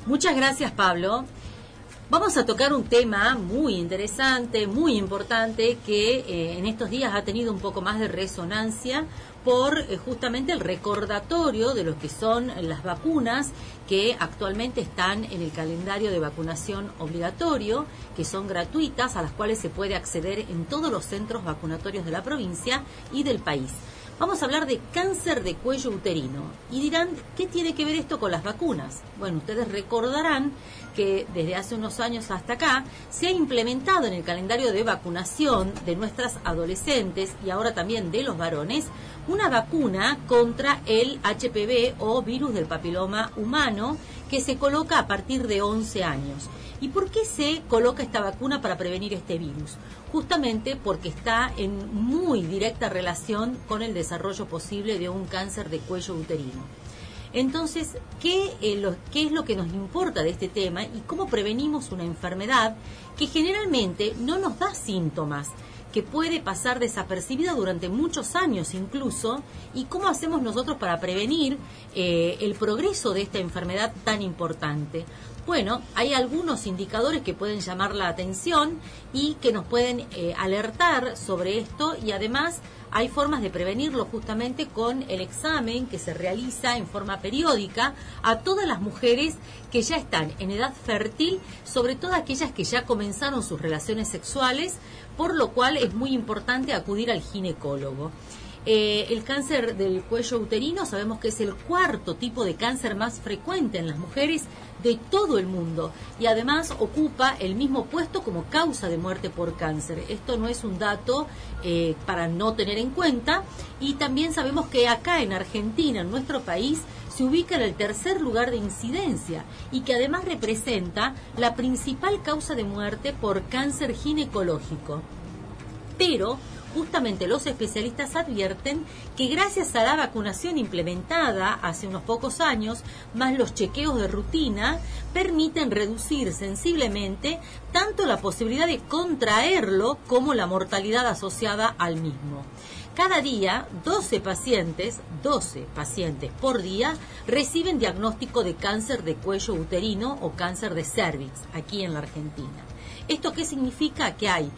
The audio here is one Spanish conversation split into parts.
Muchas gracias, Pablo. Vamos a tocar un tema muy interesante, muy importante, que en estos días ha tenido un poco más de resonancia por justamente el recordatorio de lo que son las vacunas que actualmente están en el calendario de vacunación obligatorio, que son gratuitas, a las cuales se puede acceder en todos los centros vacunatorios de la provincia y del país. Vamos a hablar de cáncer de cuello uterino. Y dirán, ¿qué tiene que ver esto con las vacunas? Bueno, ustedes recordarán que desde hace unos años hasta acá se ha implementado en el calendario de vacunación de nuestras adolescentes y ahora también de los varones una vacuna contra el HPV o virus del papiloma humano que se coloca a partir de 11 años. ¿Y por qué se coloca esta vacuna para prevenir este virus? Justamente porque está en muy directa relación con el desarrollo posible de un cáncer de cuello uterino. Entonces, ¿qué es lo que nos importa de este tema y cómo prevenimos una enfermedad que generalmente no nos da síntomas, que puede pasar desapercibida durante muchos años incluso, y cómo hacemos nosotros para prevenir el progreso de esta enfermedad tan importante? Bueno, hay algunos indicadores que pueden llamar la atención y que nos pueden alertar sobre esto, y además hay formas de prevenirlo justamente con el examen que se realiza en forma periódica a todas las mujeres que ya están en edad fértil, sobre todo aquellas que ya comenzaron sus relaciones sexuales, por lo cual es muy importante acudir al ginecólogo. El cáncer del cuello uterino sabemos que es el cuarto tipo de cáncer más frecuente en las mujeres de todo el mundo y además ocupa el mismo puesto como causa de muerte por cáncer. Esto no es un dato para no tener en cuenta, y también sabemos que acá en Argentina, en nuestro país, se ubica en el tercer lugar de incidencia y que además representa la principal causa de muerte por cáncer ginecológico. Pero justamente los especialistas advierten que gracias a la vacunación implementada hace unos pocos años, más los chequeos de rutina, permiten reducir sensiblemente tanto la posibilidad de contraerlo como la mortalidad asociada al mismo. Cada día, 12 pacientes por día reciben diagnóstico de cáncer de cuello uterino o cáncer de cervix aquí en la Argentina. ¿Esto qué significa? Que hay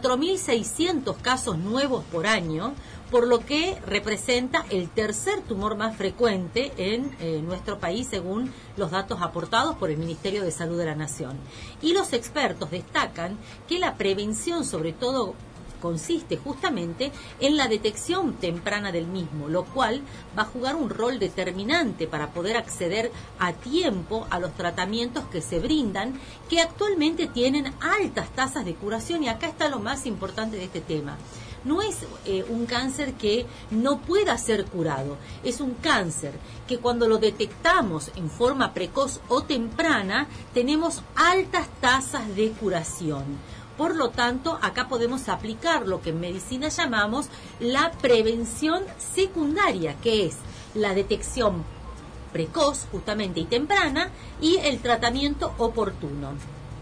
4.600 casos nuevos por año, por lo que representa el tercer tumor más frecuente en nuestro país, según los datos aportados por el Ministerio de Salud de la Nación. Y los expertos destacan que la prevención, sobre todo, consiste justamente en la detección temprana del mismo, lo cual va a jugar un rol determinante para poder acceder a tiempo a los tratamientos que se brindan, que actualmente tienen altas tasas de curación. Y acá está lo más importante de este tema. No es un cáncer que no pueda ser curado, es un cáncer que cuando lo detectamos en forma precoz o temprana tenemos altas tasas de curación. Por lo tanto, acá podemos aplicar lo que en medicina llamamos la prevención secundaria, que es la detección precoz justamente y temprana y el tratamiento oportuno.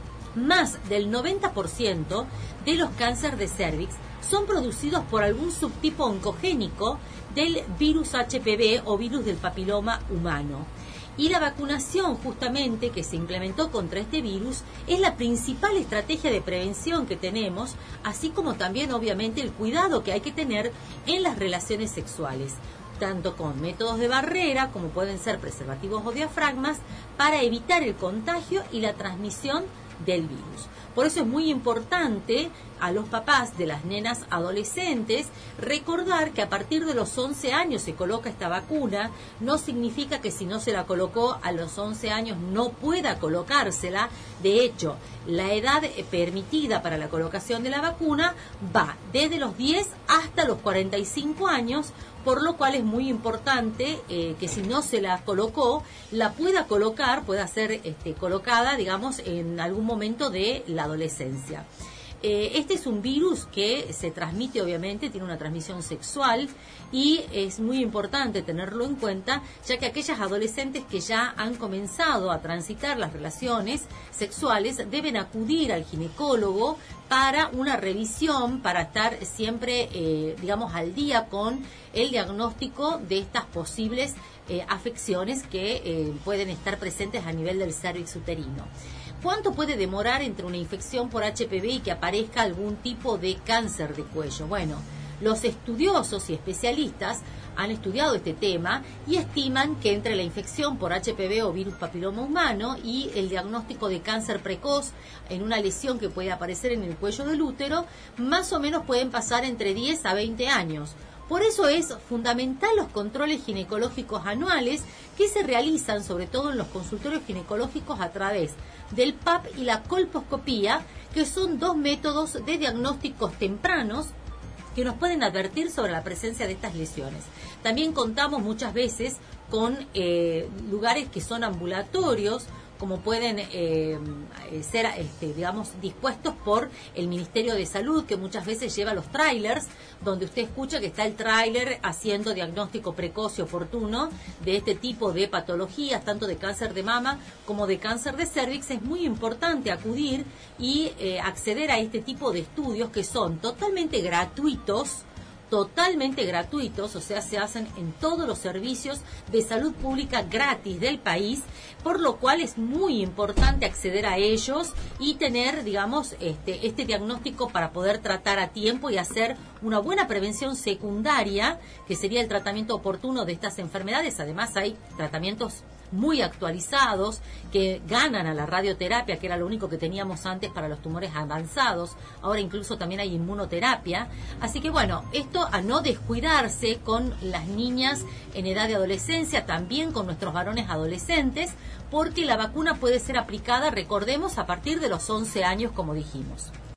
Más del 90% de los cánceres de cervix son producidos por algún subtipo oncogénico del virus HPV o virus del papiloma humano. Y la vacunación justamente que se implementó contra este virus es la principal estrategia de prevención que tenemos, así como también obviamente el cuidado que hay que tener en las relaciones sexuales, tanto con métodos de barrera como pueden ser preservativos o diafragmas, para evitar el contagio y la transmisión del virus. Por eso es muy importante a los papás de las nenas adolescentes recordar que a partir de los 11 años se coloca esta vacuna. No significa que si no se la colocó a los 11 años no pueda colocársela. De hecho, la edad permitida para la colocación de la vacuna va desde los 10 hasta los 45 años, por lo cual es muy importante que si no se la colocó, la pueda colocar, pueda ser colocada, digamos, en algún momento de la adolescencia. Este es un virus que se transmite, obviamente, tiene una transmisión sexual y es muy importante tenerlo en cuenta, ya que aquellas adolescentes que ya han comenzado a transitar las relaciones sexuales deben acudir al ginecólogo para una revisión, para estar siempre, digamos, al día con el diagnóstico de estas posibles afecciones que pueden estar presentes a nivel del cervix uterino. ¿Cuánto puede demorar entre una infección por HPV y que aparezca algún tipo de cáncer de cuello? Bueno, los estudiosos y especialistas han estudiado este tema y estiman que entre la infección por HPV o virus papiloma humano y el diagnóstico de cáncer precoz en una lesión que puede aparecer en el cuello del útero, más o menos pueden pasar entre 10 a 20 años. Por eso es fundamental los controles ginecológicos anuales que se realizan sobre todo en los consultorios ginecológicos a través del PAP y la colposcopía, que son dos métodos de diagnósticos tempranos que nos pueden advertir sobre la presencia de estas lesiones. También contamos muchas veces con lugares que son ambulatorios, como pueden ser, digamos, dispuestos por el Ministerio de Salud, que muchas veces lleva los trailers, donde usted escucha que está el tráiler haciendo diagnóstico precoz y oportuno de este tipo de patologías, tanto de cáncer de mama como de cáncer de cervix. Es muy importante acudir y acceder a este tipo de estudios que son totalmente gratuitos, o sea, se hacen en todos los servicios de salud pública gratis del país, por lo cual es muy importante acceder a ellos y tener, digamos, este diagnóstico para poder tratar a tiempo y hacer una buena prevención secundaria, que sería el tratamiento oportuno de estas enfermedades. Además, hay tratamientos muy actualizados que ganan a la radioterapia, que era lo único que teníamos antes para los tumores avanzados. Ahora incluso también hay inmunoterapia. Así que bueno, esto a no descuidarse con las niñas en edad de adolescencia, también con nuestros varones adolescentes, porque la vacuna puede ser aplicada, recordemos, a partir de los 11 años, como dijimos.